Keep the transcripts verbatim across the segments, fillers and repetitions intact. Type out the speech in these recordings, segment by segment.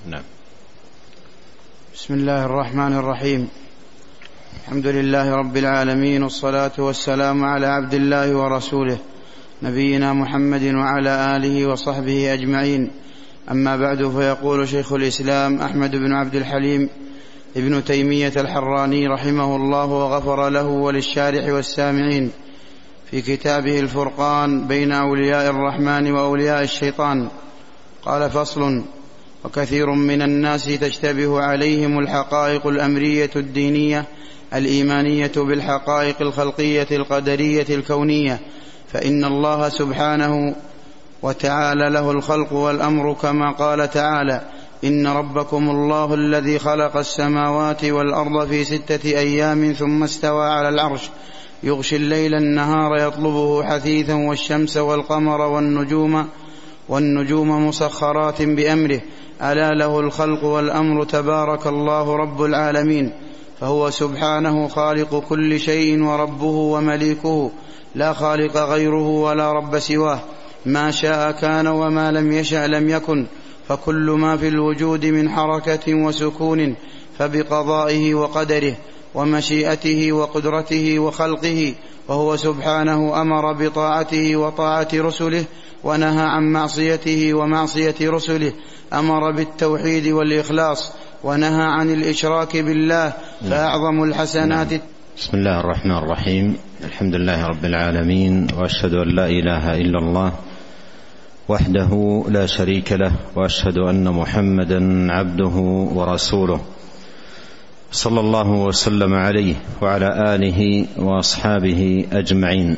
نعم. بسم الله الرحمن الرحيم. الحمد لله رب العالمين، والصلاة والسلام على عبد الله ورسوله نبينا محمد وعلى آله وصحبه أجمعين. أما بعد، فيقول شيخ الإسلام أحمد بن عبد الحليم ابن تيمية الحراني رحمه الله وغفر له وللشارح والسامعين في كتابه الفرقان بين أولياء الرحمن وأولياء الشيطان، قال: فصل: وكثير من الناس تشتبه عليهم الحقائق الأمرية الدينية الإيمانية بالحقائق الخلقية القدرية الكونية، فإن الله سبحانه وتعالى له الخلق والأمر، كما قال تعالى: إن ربكم الله الذي خلق السماوات والأرض في ستة أيام ثم استوى على العرش يغشي الليل النهار يطلبه حثيثا والشمس والقمر والنجوم والنجوم مسخرات بأمره ألا له الخلق والأمر تبارك الله رب العالمين. فهو سبحانه خالق كل شيء وربه ومليكه، لا خالق غيره ولا رب سواه. ما شاء كان وما لم يشأ لم يكن، فكل ما في الوجود من حركة وسكون فبقضائه وقدره ومشيئته وقدرته وخلقه. وهو سبحانه أمر بطاعته وطاعة رسله، ونهى عن معصيته ومعصية رسله، أمر بالتوحيد والإخلاص، ونهى عن الإشراك بالله، فأعظم الحسنات. بسم الله الرحمن الرحيم. الحمد لله رب العالمين، وأشهد أن لا إله إلا الله وحده لا شريك له، وأشهد أن محمدا عبده ورسوله، صلى الله وسلم عليه وعلى آله وأصحابه أجمعين.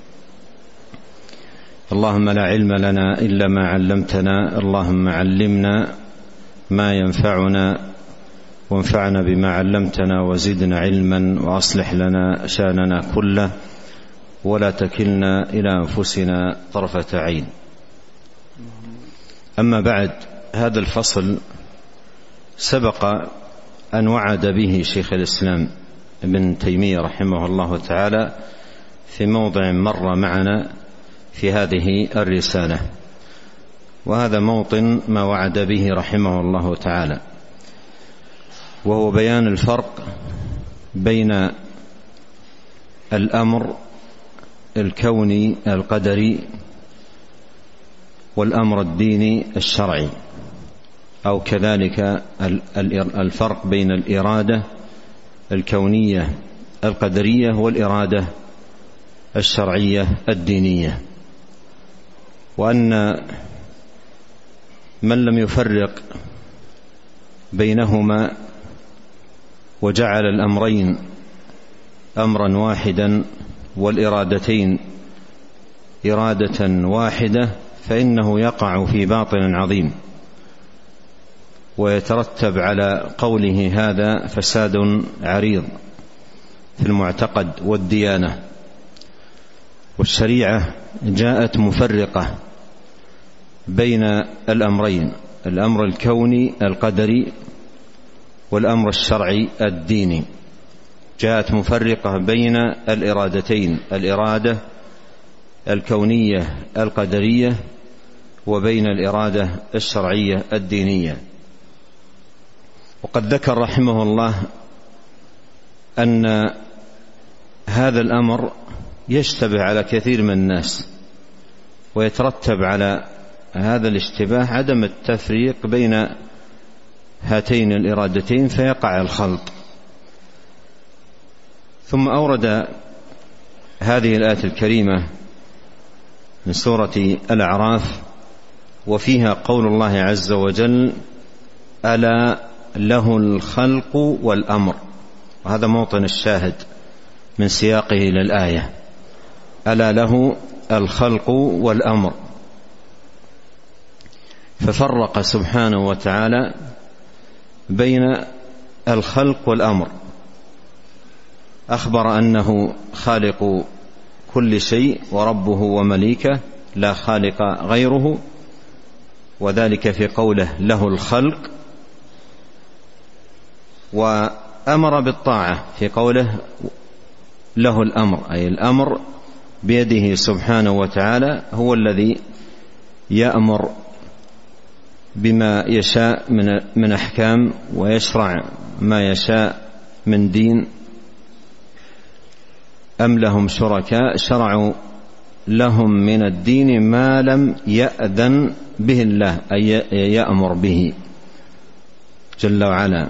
اللهم لا علم لنا إلا ما علمتنا، اللهم علمنا ما ينفعنا وانفعنا بما علمتنا وزدنا علما، وأصلح لنا شأننا كله ولا تكلنا إلى أنفسنا طرفة عين. أما بعد، هذا الفصل سبق أن وعد به شيخ الإسلام ابن تيمية رحمه الله تعالى في موضع مر معنا في هذه الرسالة، وهذا موطن ما وعد به رحمه الله تعالى، وهو بيان الفرق بين الأمر الكوني القدري والأمر الديني الشرعي، أو كذلك الفرق بين الإرادة الكونية القدرية والإرادة الشرعية الدينية. وأن من لم يفرق بينهما وجعل الأمرين أمرا واحدا والإرادتين إرادة واحدة، فإنه يقع في باطل عظيم، ويترتب على قوله هذا فساد عريض في المعتقد والديانة. والشريعة جاءت مفرقة بين الأمرين، الأمر الكوني القدري والأمر الشرعي الديني، جاءت مفرقة بين الإرادتين، الإرادة الكونية القدرية وبين الإرادة الشرعية الدينية. وقد ذكر رحمه الله أن هذا الأمر يشتبه على كثير من الناس، ويترتب على هذا الاشتباه عدم التفريق بين هاتين الإرادتين، فيقع الخلط. ثم أورد هذه الآية الكريمة من سورة الأعراف، وفيها قول الله عز وجل: ألا له الخلق والأمر. وهذا موطن الشاهد من سياقه للآية، ألا له الخلق والأمر. ففرق سبحانه وتعالى بين الخلق والأمر، أخبر أنه خالق كل شيء وربه ومليكه، لا خالق غيره، وذلك في قوله له الخلق، وأمر بالطاعة في قوله له الأمر، أي الأمر بيده سبحانه وتعالى، هو الذي يأمر بما يشاء من أحكام ويشرع ما يشاء من دين، أم لهم شركاء شرعوا لهم من الدين ما لم يأذن به الله، أي يأمر به جل وعلا.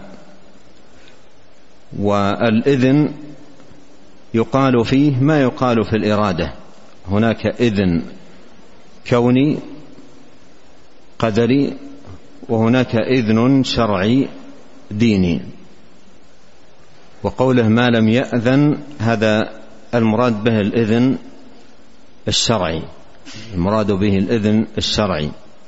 والإذن يقال فيه ما يقال في الإرادة، هناك إذن كوني قدري، وهناك إذن شرعي ديني. وقوله ما لم يأذن هذا المراد به الإذن الشرعي، المراد به الإذن الشرعي.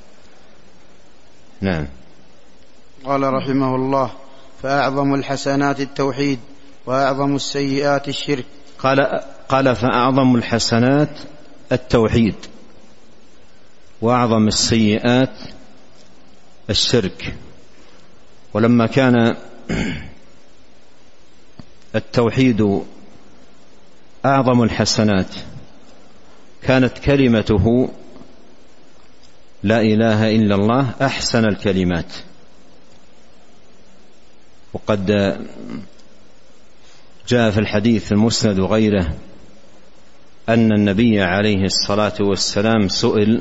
نعم. قال رحمه الله: فأعظم الحسنات التوحيد وأعظم السيئات الشرك. قال قال فأعظم الحسنات التوحيد وأعظم السيئات الشرك. ولما كان التوحيد أعظم الحسنات كانت كلمته لا إله إلا الله أحسن الكلمات. وقد جاء في الحديث المسند وغيره أن النبي عليه الصلاة والسلام سئل،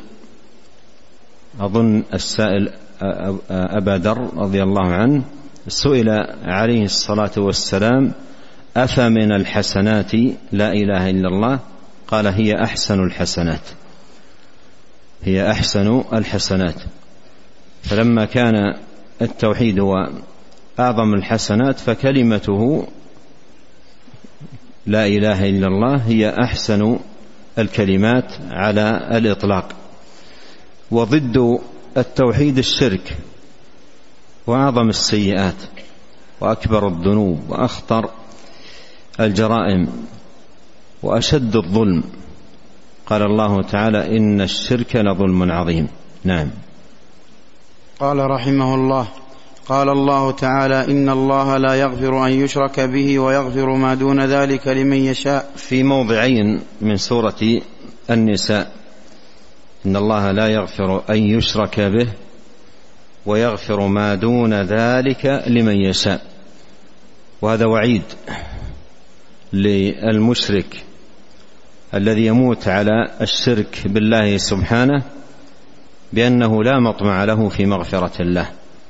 أظن السائل أبا ذر رضي الله عنه، سئل عليه الصلاة والسلام: أفمن الحسنات لا إله إلا الله؟ قال: هي أحسن الحسنات، هي أحسن الحسنات. فلما كان التوحيد هو أعظم الحسنات فكلمته لا إله إلا الله هي أحسن الكلمات على الإطلاق. وضد التوحيد الشرك، وأعظم السيئات وأكبر الذنوب وأخطر الجرائم وأشد الظلم. قال الله تعالى: إن الشرك لظلم عظيم. نعم. قال رحمه الله: قال الله تعالى: إن الله لا يغفر أن يشرك به ويغفر ما دون ذلك لمن يشاء. في موضعين من سورة النساء: إن الله لا يغفر أن يشرك به ويغفر ما دون ذلك لمن يشاء. وهذا وعيد للمشرك الذي يموت على الشرك بالله سبحانه بأنه لا مطمع له في مغفرة الله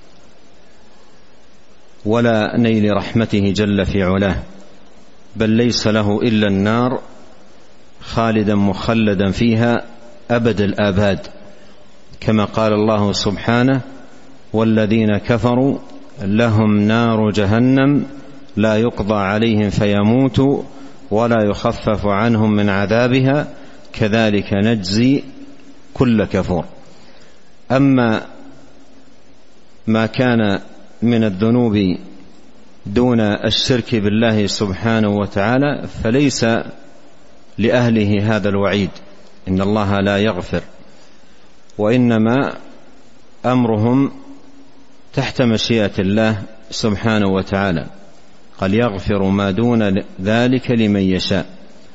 ولا نيل رحمته جل في علاه، بل ليس له إلا النار خالدا مخلدا فيها أبد الآباد، كما قال الله سبحانه: والذين كفروا لهم نار جهنم لا يقضى عليهم فيموتوا ولا يخفف عنهم من عذابها كذلك نجزي كل كفور. أما ما كان من الذنوب دون الشرك بالله سبحانه وتعالى فليس لأهله هذا الوعيد، إن الله لا يغفر، وإنما أمرهم تحت مشيئة الله سبحانه وتعالى. قال: يغفر ما دون ذلك لمن يشاء،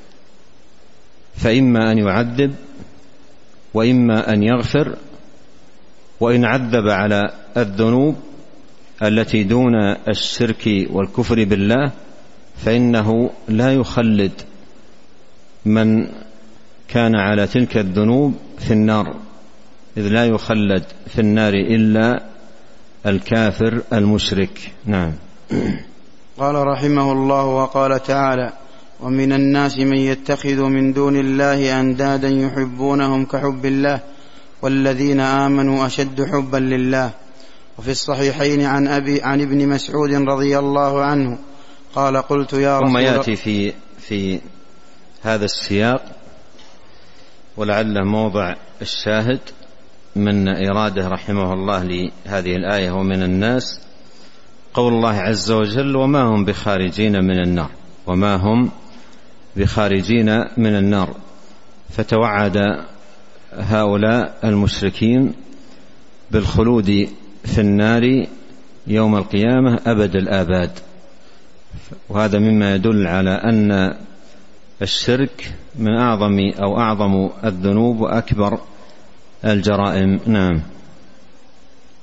فإما أن يعذب وإما أن يغفر. وإن عذب على الذنوب التي دون الشرك والكفر بالله فإنه لا يخلد من كان على تلك الذنوب في النار، إذ لا يخلد في النار إلا الكافر المشرك. نعم. قال رحمه الله: وقال تعالى: ومن الناس من يتخذ من دون الله أندادا يحبونهم كحب الله والذين آمنوا أشد حبا لله. وفي الصحيحين عن أبي عن ابن مسعود رضي الله عنه قال: قلت يا رسول الله. ثم يأتي في في هذا السياق ولعله موضع الشاهد من إراده رحمه الله لهذه الآية: ومن الناس، قول الله عز وجل: وما هم بخارجين من النار، وما هم بخارجين من النار. فتوعد هؤلاء المشركين بالخلود في النار يوم القيامة أبد الآباد. وهذا مما يدل على أن الشرك من أعظم أو أعظم الذنوب وأكبر الجرائم. نعم.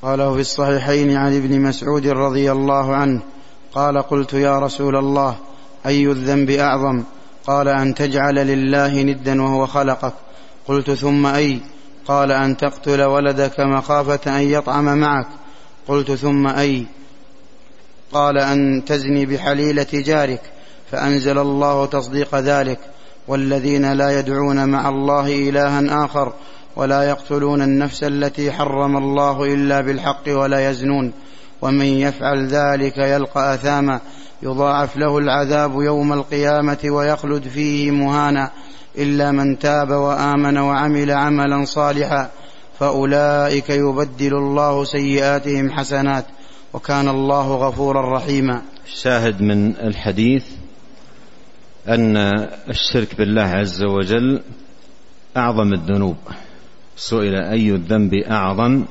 قاله في الصحيحين عن ابن مسعود رضي الله عنه قال: قلت يا رسول الله أي الذنب أعظم؟ قال: أن تجعل لله ندا وهو خلقك. قلت: ثم أي؟ قال: أن تقتل ولدك مخافة أن يطعم معك. قلت: ثم أي؟ قال: أن تزني بحليلة جارك. فأنزل الله تصديق ذلك: والذين لا يدعون مع الله إلها آخر ولا يقتلون النفس التي حرم الله إلا بالحق ولا يزنون ومن يفعل ذلك يلقى أثاما يضاعف له العذاب يوم القيامة ويخلد فيه مهانا إلا من تاب وآمن وعمل عملا صالحا فأولئك يبدل الله سيئاتهم حسنات وكان الله غفورا رحيما. الشاهد من الحديث أن الشرك بالله عز وجل أعظم الذنوب. سئل أي الذنب أعظم؟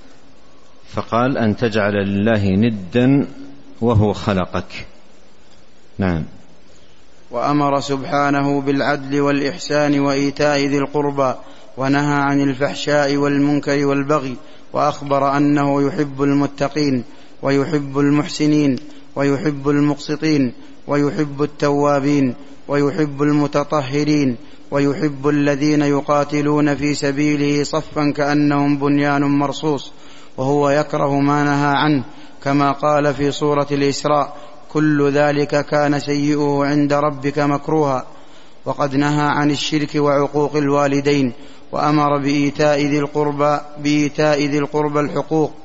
فقال: أن تجعل لله ندا وهو خلقك. نعم. وأمر سبحانه بالعدل والإحسان وإيتاء ذي القربى ونهى عن الفحشاء والمنكر والبغي وأخبر أنه يحب المتقين ويحب المحسنين ويحب المقسطين ويحب التوابين ويحب المتطهرين ويحب الذين يقاتلون في سبيله صفا كأنهم بنيان مرصوص وهو يكره ما نهى عنه كما قال في سورة الإسراء: كل ذلك كان سيئه عند ربك مكروها. وقد نهى عن الشرك وعقوق الوالدين وأمر بإيتاء ذي القربى بإيتاء ذي القربى الحقوق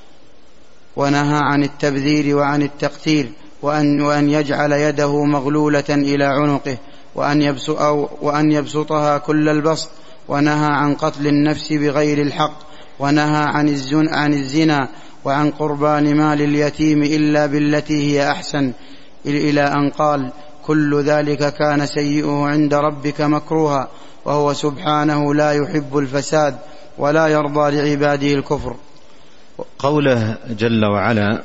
ونهى عن التبذير وعن التقتير وأن, وأن يجعل يده مغلولة إلى عنقه وأن, يبسط أو وأن يبسطها كل البسط ونهى عن قتل النفس بغير الحق ونهى عن, الزن عن الزنا وعن قربان مال اليتيم إلا بالتي هي أحسن إلى أن قال: كل ذلك كان سيئه عند ربك مكروها وهو سبحانه لا يحب الفساد ولا يرضى لعباده الكفر. قوله جل وعلا: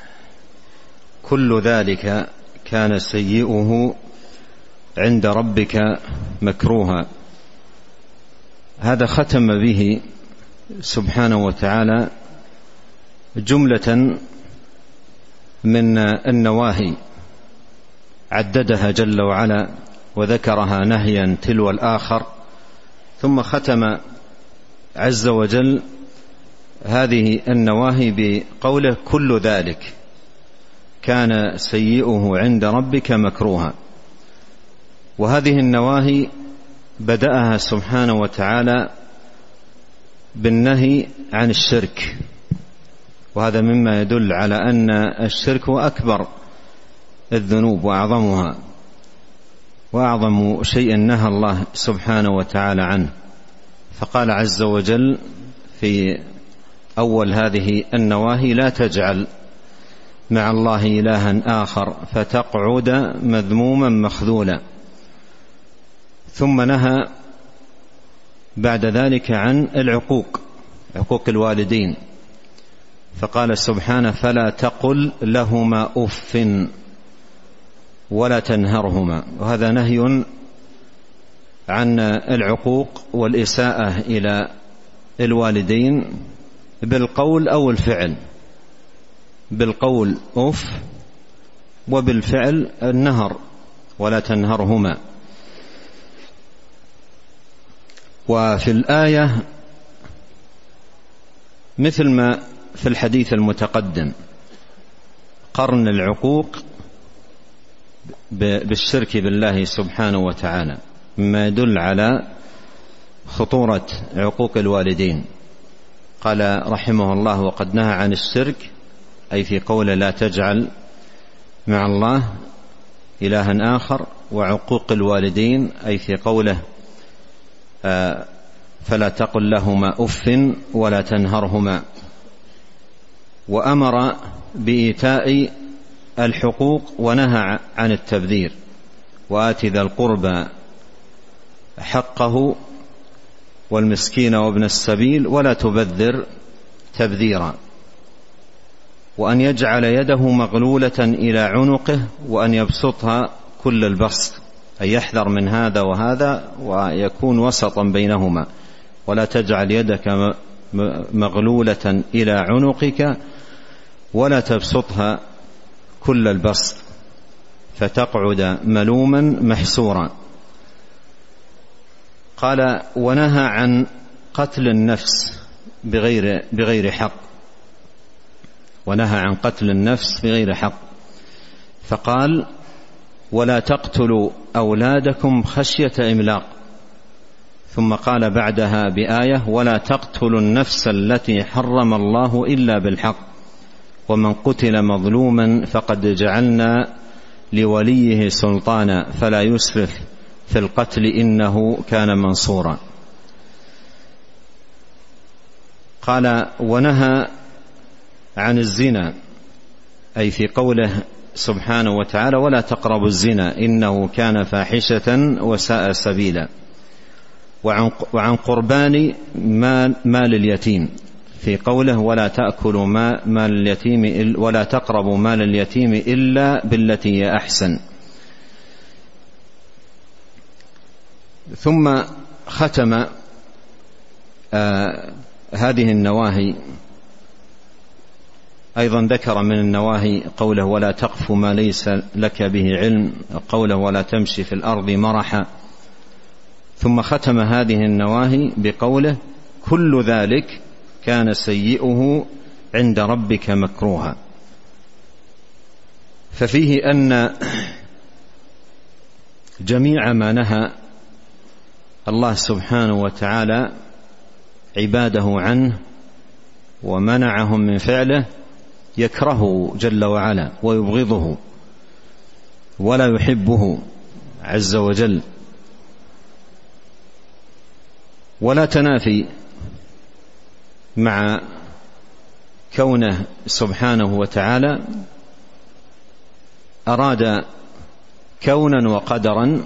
كل ذلك كان سيئه عند ربك مكروها، هذا ختم به سبحانه وتعالى جملة من النواهي عددها جل وعلا وذكرها نهيا تلو الآخر، ثم ختم عز وجل هذه النواهي بقوله: كل ذلك كان سيئه عند ربك مكروها. وهذه النواهي بدأها سبحانه وتعالى بالنهي عن الشرك، وهذا مما يدل على أن الشرك هو أكبر الذنوب وأعظمها وأعظم شيء نهى الله سبحانه وتعالى عنه. فقال عز وجل في أول هذه النواهي: لا تجعل مع الله إلها آخر فتقعد مذموما مخذولا. ثم نهى بعد ذلك عن العقوق، عقوق الوالدين، فقال سبحانه: فلا تقل لهما أف ولا تنهرهما. وهذا نهي عن العقوق والإساءة إلى الوالدين بالقول أو الفعل، بالقول أف وبالفعل النهر ولا تنهرهما. وفي الآية مثل ما في الحديث المتقدم قرن العقوق بالشرك بالله سبحانه وتعالى، مما يدل على خطورة عقوق الوالدين. قال رحمه الله: وقد نهى عن الشرك، أي في قوله لا تجعل مع الله إلها آخر، وعقوق الوالدين أي في قوله فلا تقل لهما أف ولا تنهرهما. وأمر بإيتاء الحقوق ونهى عن التبذير: وآت ذا القربى حقه والمسكين وابن السبيل ولا تبذر تبذيرا. وأن يجعل يده مغلولة إلى عنقه وأن يبسطها كل البسط، أن يحذر من هذا وهذا ويكون وسطا بينهما، ولا تجعل يدك مغلولة إلى عنقك ولا تبسطها كل البسط فتقعد ملوما محسورا. قال: ونهى عن قتل النفس بغير, بغير حق ونهى عن قتل النفس بغير حق فقال: ولا تقتلوا أولادكم خشية إملاق. ثم قال بعدها بآية: ولا تقتلوا النفس التي حرم الله إلا بالحق ومن قتل مظلوما فقد جعلنا لوليه سلطانا فلا يسرف في القتل إنه كان منصورا. قال: ونهى عن الزنا، أي في قوله سبحانه وتعالى: ولا تقربوا الزنا إنه كان فاحشة وساء سبيلا. وعن قربان مال اليتيم في قوله: ولا تأكلوا مال اليتيم ولا تقربوا مال اليتيم إلا بالتي هي أحسن. ثم ختم آه هذه النواهي أيضا ذكر من النواهي قوله: ولا تقف ما ليس لك به علم، قوله: ولا تمشي في الأرض مرحا. ثم ختم هذه النواهي بقوله: كل ذلك كان سيئه عند ربك مكروها. ففيه أن جميع ما نهى الله سبحانه وتعالى عباده عنه ومنعهم من فعله يكرهه جل وعلا ويبغضه ولا يحبه عز وجل. ولا تنافي مع كونه سبحانه وتعالى أراد كونا وقدرا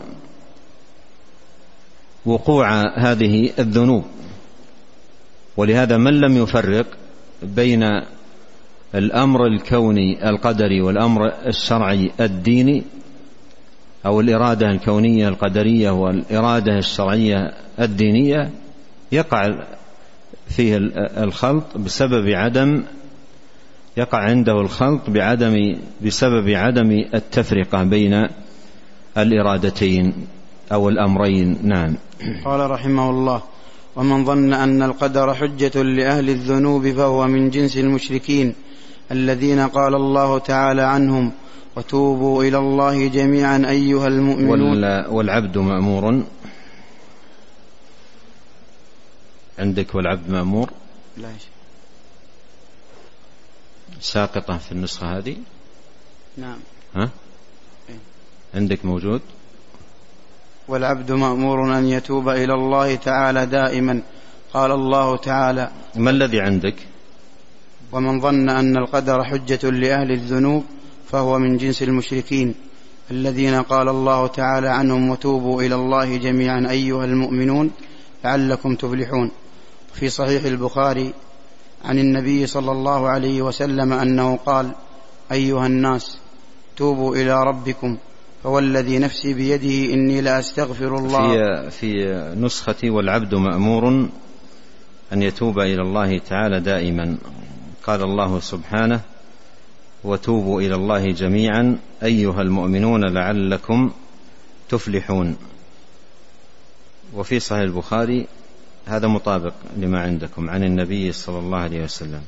وقوع هذه الذنوب. ولهذا من لم يفرق بين الأمر الكوني القدري والأمر الشرعي الديني أو الإرادة الكونية القدرية والإرادة الشرعية الدينية يقع فيه الخلط بسبب عدم يقع عنده الخلط بعدم بسبب عدم التفرقة بين الإرادتين أو الأمرين. نعم. قال رحمه الله: ومن ظن أن القدر حجة لأهل الذنوب فهو من جنس المشركين الذين قال الله تعالى عنهم: وتوبوا إلى الله جميعا أيها المؤمنون. والعبد مأمور عندك، والعبد مأمور لا ساقطة في النسخة هذه. نعم. ها؟ عندك موجود. والعبد مأمور أن يتوب إلى الله تعالى دائما. قال الله تعالى: ما الذي عندك؟ ومن ظن أن القدر حجة لأهل الذنوب فهو من جنس المشركين الذين قال الله تعالى عنهم: وتوبوا إلى الله جميعا أيها المؤمنون لعلكم تفلحون. في صحيح البخاري عن النبي صلى الله عليه وسلم أنه قال: أيها الناس توبوا إلى ربكم فوالذي نفسي بيده إني لأستغفر الله. في, في نسختي: والعبد مأمور أن يتوب إلى الله تعالى دائما. قال الله سبحانه: وتوبوا إلى الله جميعا أيها المؤمنون لعلكم تفلحون. وفي صحيح البخاري هذا مطابق لما عندكم عن النبي صلى الله عليه وسلم.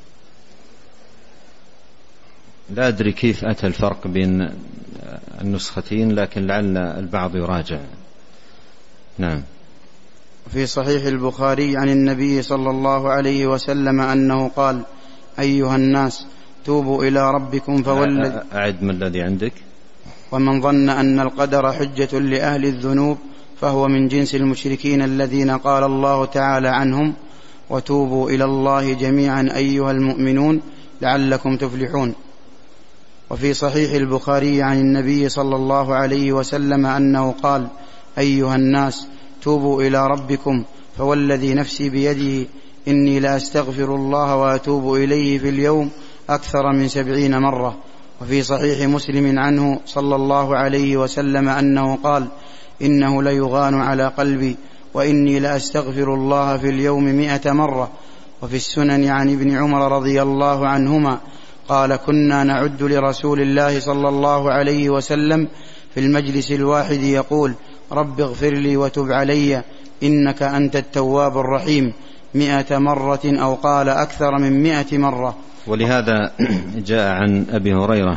لا أدري كيف أتى الفرق بين النسختين، لكن لعل البعض يراجع. نعم. في صحيح البخاري عن النبي صلى الله عليه وسلم أنه قال: أيها الناس توبوا إلى ربكم فوالذي. أعد من الذي عندك. ومن ظن أن القدر حجة لأهل الذنوب فهو من جنس المشركين الذين قال الله تعالى عنهم: وتوبوا إلى الله جميعا أيها المؤمنون لعلكم تفلحون. وفي صحيح البخاري عن النبي صلى الله عليه وسلم أنه قال: أيها الناس توبوا إلى ربكم فوالذي نفسي بيده إني لأستغفر الله وأتوب إليه في اليوم أكثر من سبعين مرة. وفي صحيح مسلم عنه صلى الله عليه وسلم أنه قال: إنه ليغان على قلبي وإني لأستغفر الله في اليوم مئة مرة. وفي السنن عن ابن عمر رضي الله عنهما قال كنا نعد لرسول الله صلى الله عليه وسلم في المجلس الواحد يقول رب اغفر لي وتب علي إنك أنت التواب الرحيم مئة مرة أو قال أكثر من مئة مرة. ولهذا جاء عن أبي هريرة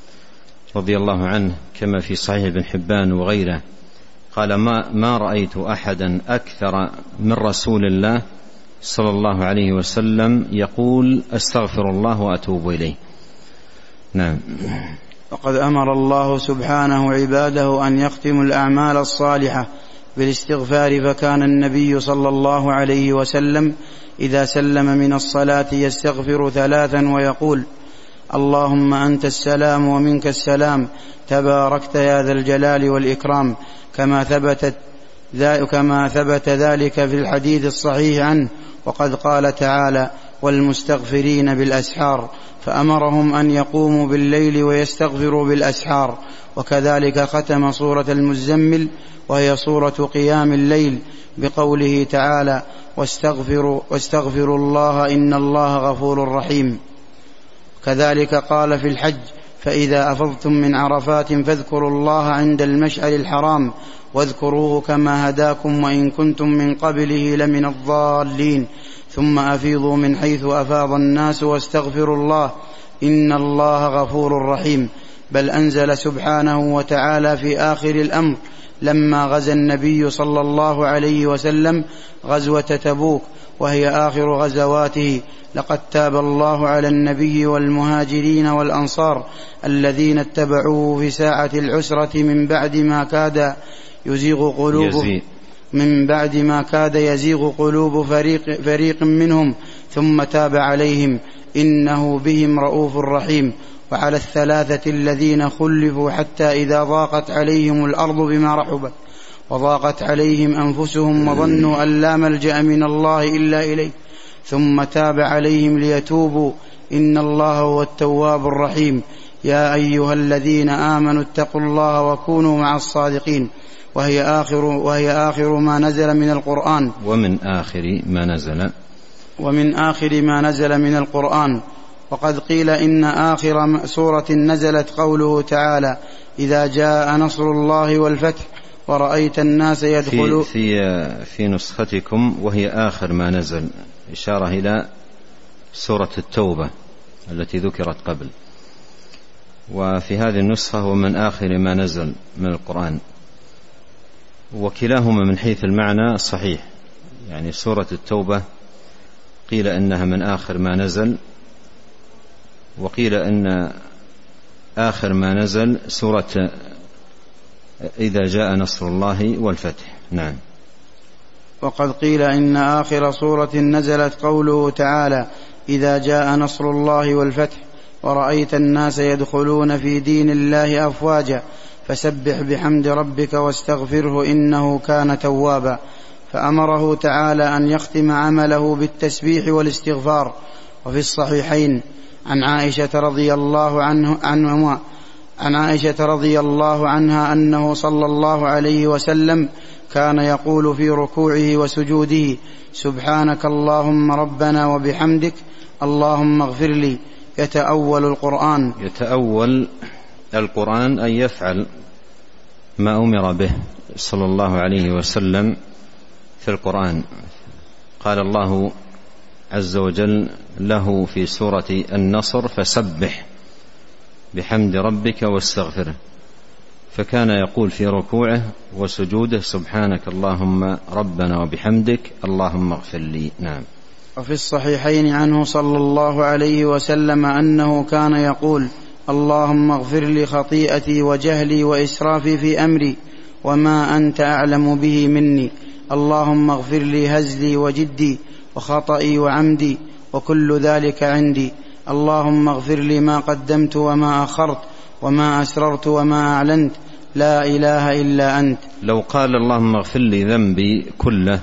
رضي الله عنه كما في صحيح ابن حبان وغيره قال ما, ما رأيت أحدا أكثر من رسول الله صلى الله عليه وسلم يقول أستغفر الله وأتوب إليه. نعم. وقد أمر الله سبحانه عباده أن يختموا الأعمال الصالحة بالاستغفار، فكان النبي صلى الله عليه وسلم إذا سلم من الصلاة يستغفر ثلاثا ويقول اللهم أنت السلام ومنك السلام تباركت يا ذا الجلال والإكرام، كما ثبتت كما ثبت ذلك في الحديث الصحيح عنه. وقد قال تعالى والمستغفرين بالأسحار، فأمرهم أن يقوموا بالليل ويستغفروا بالأسحار. وكذلك ختم سورة المزمل وهي سورة قيام الليل بقوله تعالى واستغفروا, واستغفروا الله إن الله غفور رحيم. كذلك قال في الحج فإذا أفضتم من عرفات فاذكروا الله عند المشعر الحرام واذكروه كما هداكم وإن كنتم من قبله لمن الضالين ثم أفيضوا من حيث أفاض الناس واستغفروا الله إن الله غفور رحيم. بل أنزل سبحانه وتعالى في آخر الأمر لما غزا النبي صلى الله عليه وسلم غزوة تبوك وهي آخر غزواته لقد تاب الله على النبي والمهاجرين والأنصار الذين اتبعوه في ساعة العسرة من بعد ما كاد يزيغ قلوب من بعد ما كاد يزيغ قلوب فريق, فريق منهم ثم تاب عليهم إنه بهم رؤوف رحيم. وعلى الثلاثة الذين خلفوا حتى إذا ضاقت عليهم الأرض بما رحبت وضاقت عليهم أنفسهم وظنوا أن لا ملجأ من الله إلا إليه ثم تاب عليهم ليتوبوا إن الله هو التواب الرحيم. يا أيها الذين آمنوا اتقوا الله وكونوا مع الصادقين. وهي آخر, وهي آخر ما نزل من القرآن ومن آخر ما نزل ومن آخر ما نزل من القرآن. وقد قيل إن آخر سورة نزلت قوله تعالى إذا جاء نصر الله والفتح ورأيت الناس يدخلون في, في, في نسختكم وهي آخر ما نزل إشارة إلى سورة التوبة التي ذكرت قبل، وفي هذه النسخة هو من آخر ما نزل من القرآن، وكلاهما من حيث المعنى صحيح. يعني سورة التوبة قيل إنها من آخر ما نزل، وقيل إن آخر ما نزل سورة إذا جاء نصر الله والفتح. نعم. وقد قيل إن آخر سورة نزلت قوله تعالى إذا جاء نصر الله والفتح ورأيت الناس يدخلون في دين الله أفواجا فسبح بحمد ربك واستغفره إنه كان توابا. فأمره تعالى أن يختم عمله بالتسبيح والاستغفار. وفي الصحيحين عن عائشة رضي الله عنه عنهما عن عائشة رضي الله عنها أنه صلى الله عليه وسلم كان يقول في ركوعه وسجوده سبحانك اللهم ربنا وبحمدك اللهم اغفر لي. يتأول القرآن يتأول القرآن أن يفعل ما أمر به صلى الله عليه وسلم في القرآن. قال الله عز وجل له في سورة النصر فسبح بحمد ربك واستغفره، فكان يقول في ركوعه وسجوده سبحانك اللهم ربنا وبحمدك اللهم اغفر لي. نعم. وفي الصحيحين عنه صلى الله عليه وسلم أنه كان يقول اللهم اغفر لي خطيئتي وجهلي وإسرافي في أمري وما أنت أعلم به مني اللهم اغفر لي هزلي وجدي وخطئي وعمدي وكل ذلك عندي اللهم اغفر لي ما قدمت وما أخرت وما أسررت وما أعلنت لا إله إلا أنت. لو قال اللهم اغفر لي ذنبي كله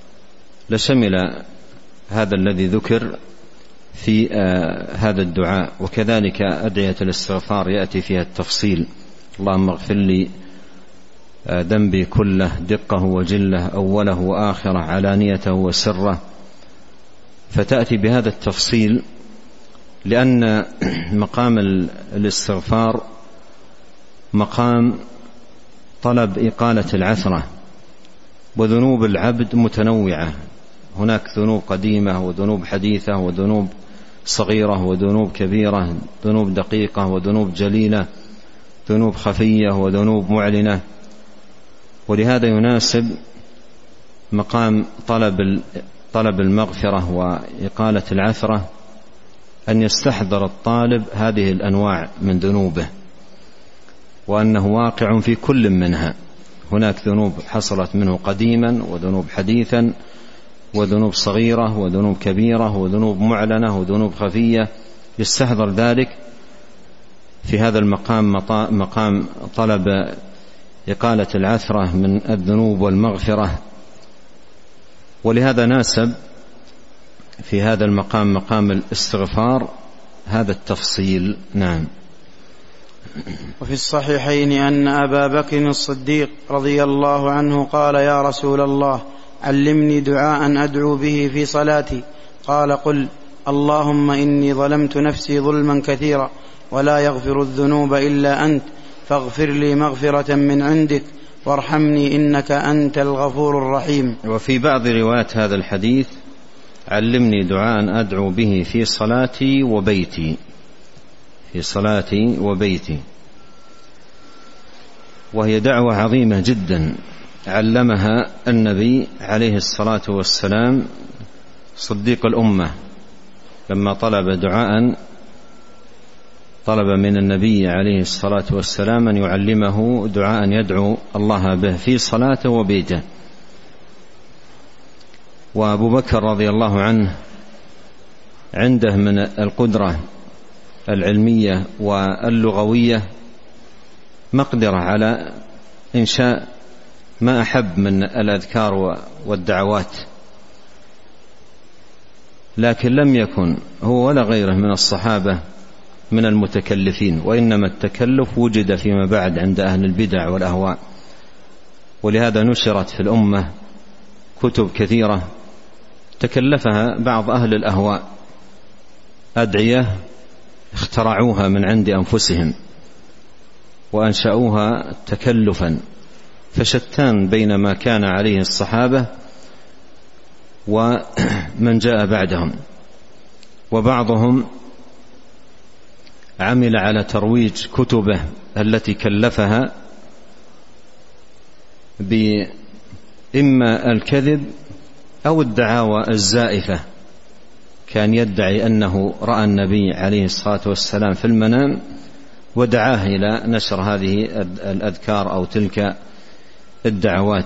لشمل هذا الذي ذكر في آه هذا الدعاء، وكذلك أدعية الاستغفار يأتي فيها التفصيل اللهم اغفر لي آه ذنبي كله دقه وجله أوله وآخره علانيته وسره، فتأتي بهذا التفصيل لأن مقام الاستغفار مقام طلب إقالة العثرة، وذنوب العبد متنوعة، هناك ذنوب قديمة وذنوب حديثة وذنوب صغيرة وذنوب كبيرة، ذنوب دقيقة وذنوب جليلة، ذنوب خفية وذنوب معلنة. ولهذا يناسب مقام طلب طلب المغفرة وإقالة العثرة أن يستحضر الطالب هذه الأنواع من ذنوبه، وأنه واقع في كل منها. هناك ذنوب حصلت منه قديما وذنوب حديثا وذنوب صغيرة وذنوب كبيرة وذنوب معلنة وذنوب خفية، يستحضر ذلك في هذا المقام، مقام طلب إقالة العثرة من الذنوب والمغفرة. ولهذا ناسب في هذا المقام مقام الاستغفار هذا التفصيل. نعم. وفي الصحيحين أن أبا بكر الصديق رضي الله عنه قال: يا رسول الله، علمني دعاء أدعو به في صلاتي. قال: قل اللهم إني ظلمت نفسي ظلما كثيرا ولا يغفر الذنوب إلا أنت، فاغفر لي مغفرة من عندك وارحمني إنك أنت الغفور الرحيم. وفي بعض روايات هذا الحديث: علمني دعاء أدعو به في صلاتي وبيتي، في صلاتي وبيتي. وهي دعوة عظيمة جدا علمها النبي عليه الصلاة والسلام صديق الأمة، لما طلب دعاء طلب من النبي عليه الصلاة والسلام أن يعلمه دعاء يدعو الله به في صلاته وبيته. وأبو بكر رضي الله عنه عنده من القدرة العلمية واللغوية مقدرة على إنشاء ما أحب من الأذكار والدعوات، لكن لم يكن هو ولا غيره من الصحابة من المتكلفين، وإنما التكلف وجد فيما بعد عند أهل البدع والأهواء. ولهذا نشرت في الأمة كتب كثيرة تكلفها بعض أهل الأهواء، أدعية اخترعوها من عند أنفسهم وأنشأوها تكلفا، فشتان بين ما كان عليه الصحابة ومن جاء بعدهم. وبعضهم عمل على ترويج كتبه التي كلفها بإما الكذب أو الدعاوى الزائفة. كان يدعي أنه رأى النبي عليه الصلاة والسلام في المنام ودعاه إلى نشر هذه الأذكار أو تلك الدعوات،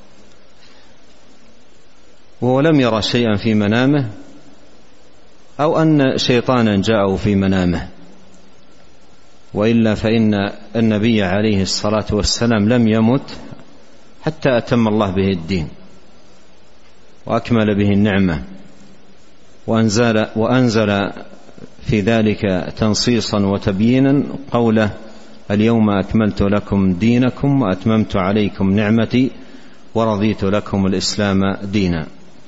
وهو لم يرى شيئا في منامه، أو أن شيطانا جاءه في منامه. وإلا فإن النبي عليه الصلاة والسلام لم يمت حتى أتم الله به الدين وأكمل به النعمة، وأنزل, وأنزل في ذلك تنصيصا وتبيينا قوله: اليوم أكملت لكم دينكم وأتممت عليكم نعمتي ورضيت لكم الإسلام دينا.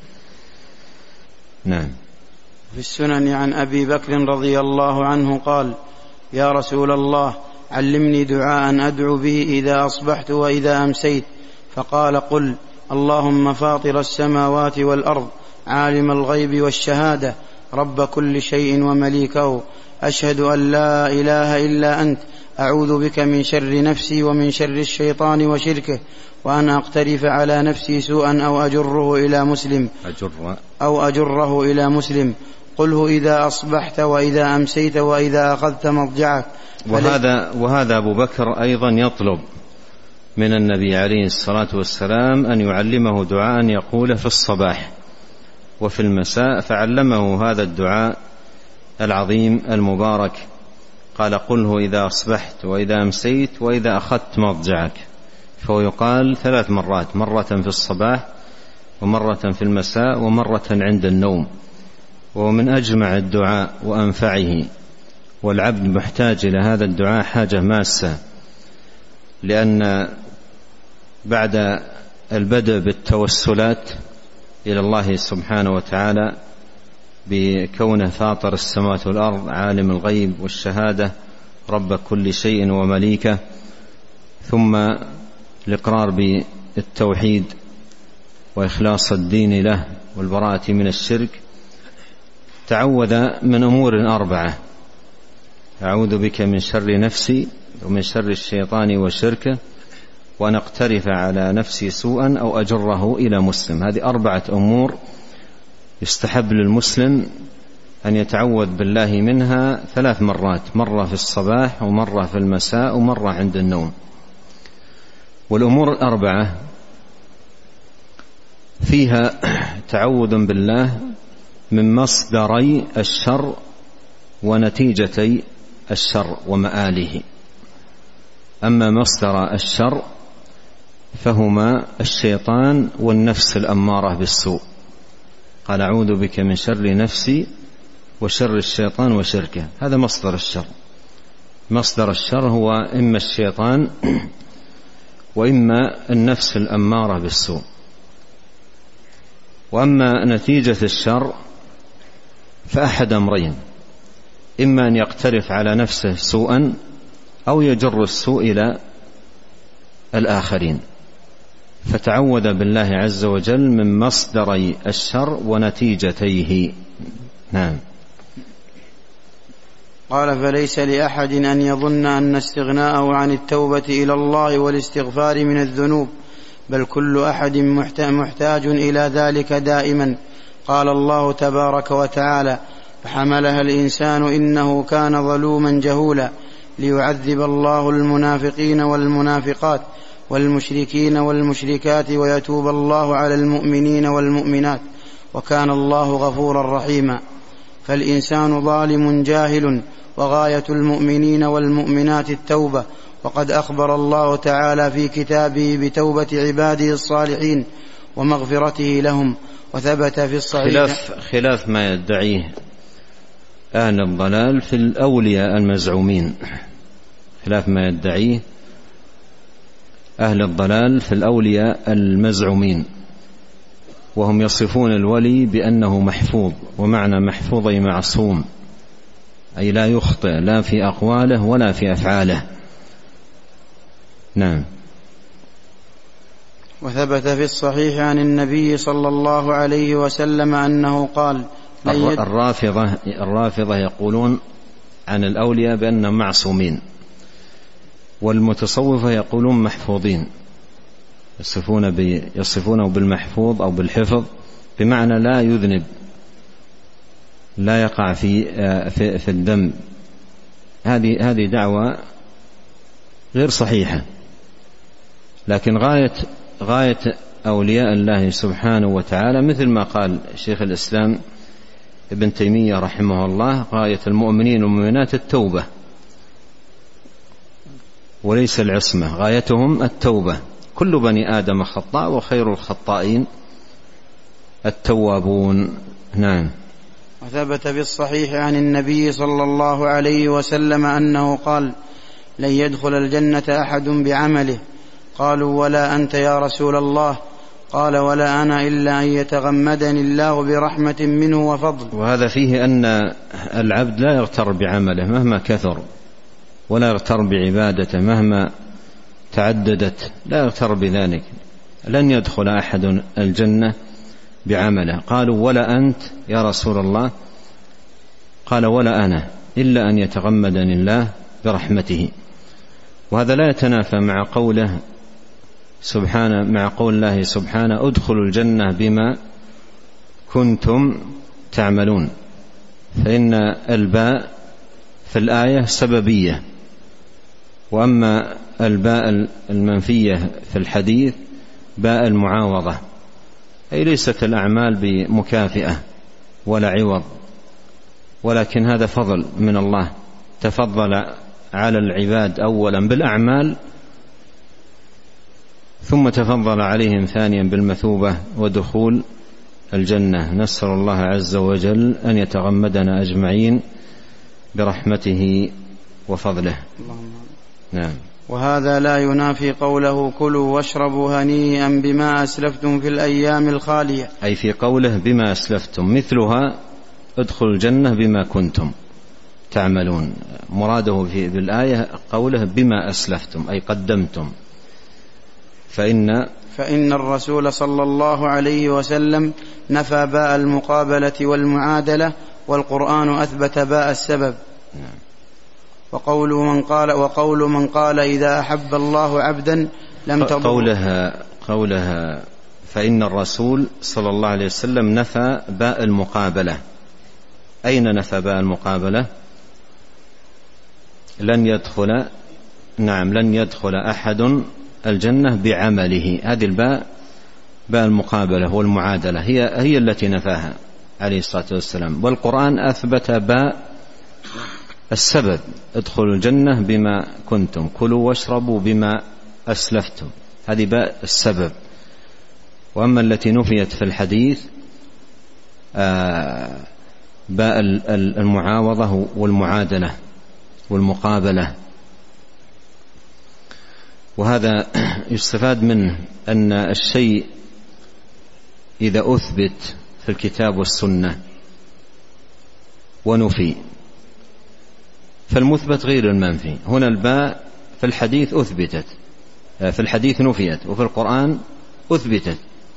نعم. في السنن عن أبي بكر رضي الله عنه قال: يا رسول الله، علمني دعاء أدعو به إذا أصبحت وإذا أمسيت. فقال: قل اللهم فاطر السماوات والأرض، عالم الغيب والشهادة، رب كل شيء ومليكه، أشهد أن لا إله إلا أنت، أعوذ بك من شر نفسي ومن شر الشيطان وشركه، وأن أقترف على نفسي سوءا أو أجره إلى مسلم أجر أو أجره إلى مسلم. قله إذا أصبحت وإذا أمسيت وإذا أخذت مضجعك. وهذا, وهذا أبو بكر أيضا يطلب من النبي عليه الصلاة والسلام أن يعلمه دعاء يقوله في الصباح وفي المساء، فعلمه هذا الدعاء العظيم المبارك. قال: قله إذا أصبحت وإذا أمسيت وإذا أخذت مضجعك. فهو يقال ثلاث مرات، مرة في الصباح ومرة في المساء ومرة عند النوم. ومن أجمع الدعاء وأنفعه، والعبد محتاج إلى هذا الدعاء حاجة ماسة، لأن بعد البدء بالتوسلات إلى الله سبحانه وتعالى بكونه فاطر السماوات والأرض، عالم الغيب والشهادة، رب كل شيء ومليكه. ثم الإقرار بالتوحيد وإخلاص الدين له والبراءة من الشرك. تعوذ من أمور أربعة: أعوذ بك من شر نفسي ومن شر الشيطان وشركه، وأن أقترف على نفسي سوءا أو أجره إلى مسلم. هذه أربعة أمور يستحب للمسلم أن يتعوذ بالله منها ثلاث مرات، مرة في الصباح ومرة في المساء ومرة عند النوم. والأمور الأربعة فيها تعوذ بالله من مصدري الشر ونتيجتي الشر ومآله. أما مصدر الشر فهما الشيطان والنفس الأمارة بالسوء. قال: أعوذ بك من شر نفسي وشر الشيطان وشركه. هذا مصدر الشر. مصدر الشر هو إما الشيطان وإما النفس الأمارة بالسوء. وأما نتيجة الشر فأحد أمرين: إما أن يقترف على نفسه سوءا أو يجر السوء إلى الآخرين. فتعوذ بالله عز وجل من مصدري الشر ونتيجتيه. نعم. قال: فليس لأحد أن يظن أن استغناءه عن التوبة إلى الله والاستغفار من الذنوب، بل كل أحد محتاج إلى ذلك دائما. قال الله تبارك وتعالى: فحملها الإنسان إنه كان ظلوما جهولا، ليعذب الله المنافقين والمنافقات والمشركين والمشركات ويتوب الله على المؤمنين والمؤمنات، وكان الله غفورا رحيما. فالإنسان ظالم جاهل، وغاية المؤمنين والمؤمنات التوبة، وقد أخبر الله تعالى في كتابه بتوبة عباده الصالحين ومغفرته لهم. وثبت في الصحيح خلاف, خلاف ما يدعيه أهل الضلال في الأولياء المزعومين، خلاف ما يدعيه أهل الضلال في الأولياء المزعومين، وهم يصفون الولي بأنه محفوظ. ومعنى محفوظ أي معصوم، أي لا يخطئ لا في أقواله ولا في أفعاله. نعم. وثبت في الصحيح عن النبي صلى الله عليه وسلم أنه قال: الرافضة, الرافضة يقولون عن الأولياء بأنهم معصومين، والمتصوفة يقولون محفوظين، يصفون بي يصفونه بالمحفوظ أو بالحفظ، بمعنى لا يذنب، لا يقع في في, في الذنب. هذه هذه دعوة غير صحيحة. لكن غاية غاية أولياء الله سبحانه وتعالى مثل ما قال شيخ الإسلام ابن تيمية رحمه الله: غاية المؤمنين والمؤمنات التوبة وليس العصمة، غايتهم التوبة. كل بني آدم خطاء وخير الخطائين التوابون. نعم. وثبت في الصحيح عن النبي صلى الله عليه وسلم أنه قال: لن يدخل الجنة أحد بعمله. قالوا: ولا أنت يا رسول الله؟ قال: ولا أنا إلا أن يتغمدني الله برحمة منه وفضل. وهذا فيه أن العبد لا يغتر بعمله مهما كثر، ولا يغتر بعبادته مهما تعددت، لا يغتر بذلك. لن يدخل أحد الجنة بعمله. قالوا: ولا أنت يا رسول الله؟ قال: ولا أنا إلا أن يتغمدني الله برحمته. وهذا لا يتنافى مع قوله سبحانه مع قول الله سبحانه: ادخلوا الجنة بما كنتم تعملون. فإن الباء في الآية سببية، وأما الباء المنفية في الحديث باء المعاوضة، أي ليست الأعمال بمكافئة ولا عوض، ولكن هذا فضل من الله، تفضل على العباد أولا بالأعمال، ثم تفضل عليهم ثانيا بالمثوبة ودخول الجنة. نسأل الله عز وجل أن يتغمدنا أجمعين برحمته وفضله. نعم. وهذا لا ينافي قوله: كلوا واشربوا هنيئا بما أسلفتم في الأيام الخالية، أي في قوله بما أسلفتم، مثلها ادخلوا الجنة بما كنتم تعملون. مراده في بالآية قوله بما أسلفتم أي قدمتم. فإن فإن الرسول صلى الله عليه وسلم نفى باء المقابلة والمعادلة، والقرآن أثبت باء السبب. وقول من قال وقول من قال إذا أحب الله عبدا لم تضر. قولها قولها فإن الرسول صلى الله عليه وسلم نفى باء المقابلة. أين نفى باء المقابلة؟ لن يدخل نعم لن يدخل أحد الجنة بعمله. هذه الباء باء المقابلة والمعادلة هي هي التي نفاها عليه الصلاة والسلام. والقرآن أثبت باء السبب، ادخلوا الجنة بما كنتم، كلوا واشربوا بما أسلفتم، هذه باء السبب. وأما التي نفيت في الحديث باء المعاوضة والمعادلة والمقابلة. وهذا يستفاد منه أن الشيء إذا أثبت في الكتاب والسنة ونفي فالمثبت غير المنفي. هنا الباء في الحديث أثبتت، في الحديث نفيت، وفي القرآن أثبتت.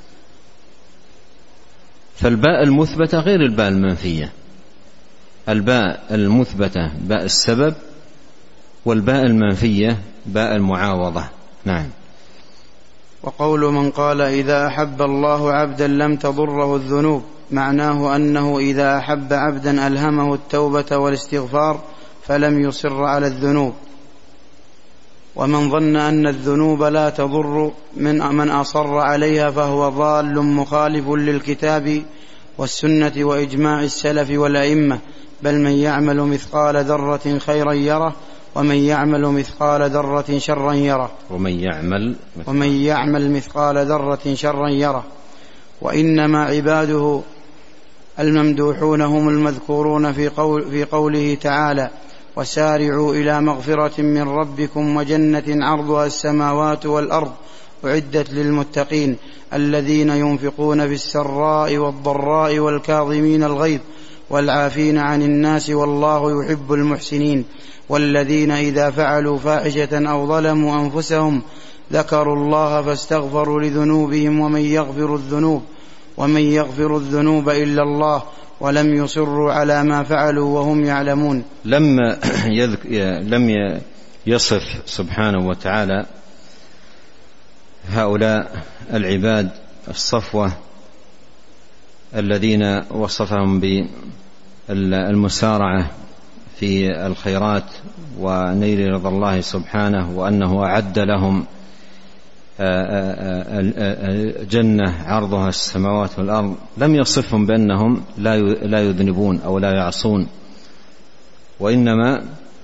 فالباء المثبتة غير الباء المنفية. الباء المثبتة باء السبب، والباء المنفية باء المعاوضة. نعم. وقول من قال إذا أحب الله عبدا لم تضره الذنوب، معناه أنه إذا أحب عبدا ألهمه التوبة والاستغفار فلم يصر على الذنوب. ومن ظن أن الذنوب لا تضر من من أصر عليها فهو ضال مخالف للكتاب والسنة وإجماع السلف والأئمة. بل من يعمل مثقال ذرة خيرا يره، ومن يعمل مثقال ذرة شرا يره. ومن يعمل ومن يعمل مثقال ذرة شرا يره. وإنما عباده الممدوحون هم المذكورون في, قول في قوله تعالى: وسارعوا إلى مغفرة من ربكم وجنة عرضها السماوات والأرض أعدت للمتقين الذين ينفقون في السراء والضراء والكاظمين الغيظ والعافين عن الناس والله يحب المحسنين. والذين إذا فعلوا فاحشة أو ظلموا أنفسهم ذكروا الله فاستغفروا لذنوبهم ومن يغفر الذنوب ومن يغفر الذنوب إلا الله ولم يصروا على ما فعلوا وهم يعلمون. لم لم يصف سبحانه وتعالى هؤلاء العباد الصفوة الذين وصفهم بالمسارعة في الخيرات ونيل رضا الله سبحانه، وأنه أعد لهم جنة عرضها السماوات والأرض، لم يصفهم بأنهم لا يذنبون أو لا يعصون، وإنما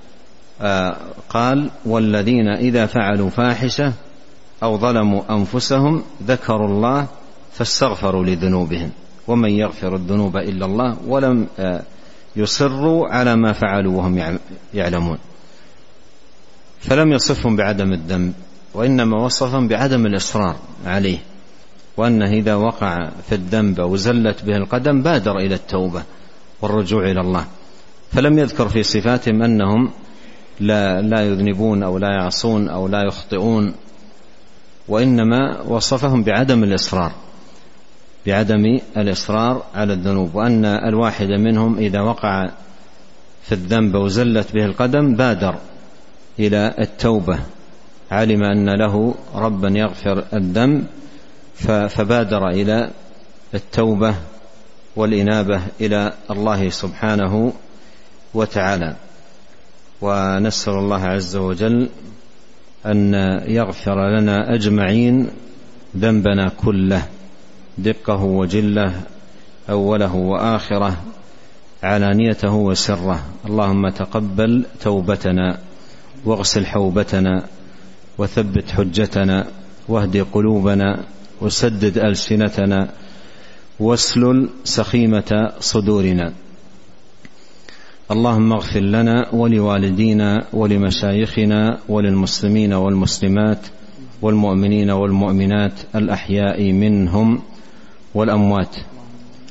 قال: والذين إذا فعلوا فاحشة أو ظلموا أنفسهم ذكروا الله فاستغفروا لذنوبهم ومن يغفر الذنوب إلا الله ولم يصروا على ما فعلوا وهم يعلمون. فلم يصفهم بعدم الذنب، وإنما وصفهم بعدم الإصرار عليه، وأنه إذا وقع في الذنب وزلت به القدم بادر إلى التوبة والرجوع إلى الله. فلم يذكر في صفاتهم أنهم لا, لا يذنبون أو لا يعصون أو لا يخطئون، وإنما وصفهم بعدم الإصرار بعدم الإصرار على الذنوب، وأن الواحد منهم إذا وقع في الذنب وزلت به القدم بادر إلى التوبة، علم أن له ربا يغفر الذنب فبادر إلى التوبة والإنابة إلى الله سبحانه وتعالى. ونسأل الله عز وجل أن يغفر لنا أجمعين ذنبنا كله، دقه وجله، أوله وآخره، علانيته وسره. اللهم تقبل توبتنا واغسل حوبتنا وثبت حجتنا واهد قلوبنا وسدد ألسنتنا واسلل سخيمة صدورنا. اللهم اغفر لنا ولوالدينا ولمشايخنا وللمسلمين والمسلمات والمؤمنين والمؤمنات الأحياء منهم والأموات.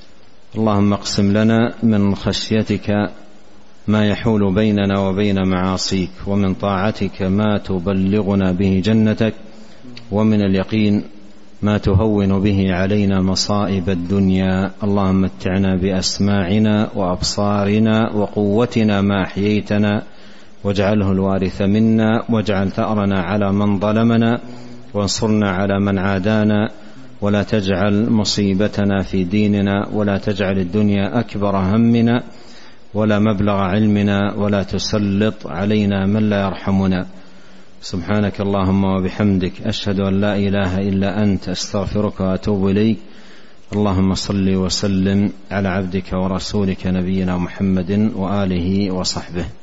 اللهم اقسم لنا من خشيتك ما يحول بيننا وبين معاصيك، ومن طاعتك ما تبلغنا به جنتك، ومن اليقين ما تهون به علينا مصائب الدنيا. اللهم متعنا بأسماعنا وأبصارنا وقوتنا ما أحييتنا، واجعله الوارث منا، واجعل ثأرنا على من ظلمنا، وانصرنا على من عادانا، ولا تجعل مصيبتنا في ديننا، ولا تجعل الدنيا أكبر همنا ولا مبلغ علمنا، ولا تسلط علينا من لا يرحمنا. سبحانك اللهم وبحمدك، أشهد أن لا إله إلا أنت، أستغفرك وأتوب إليك. اللهم صل وسلم على عبدك ورسولك نبينا محمد وآله وصحبه.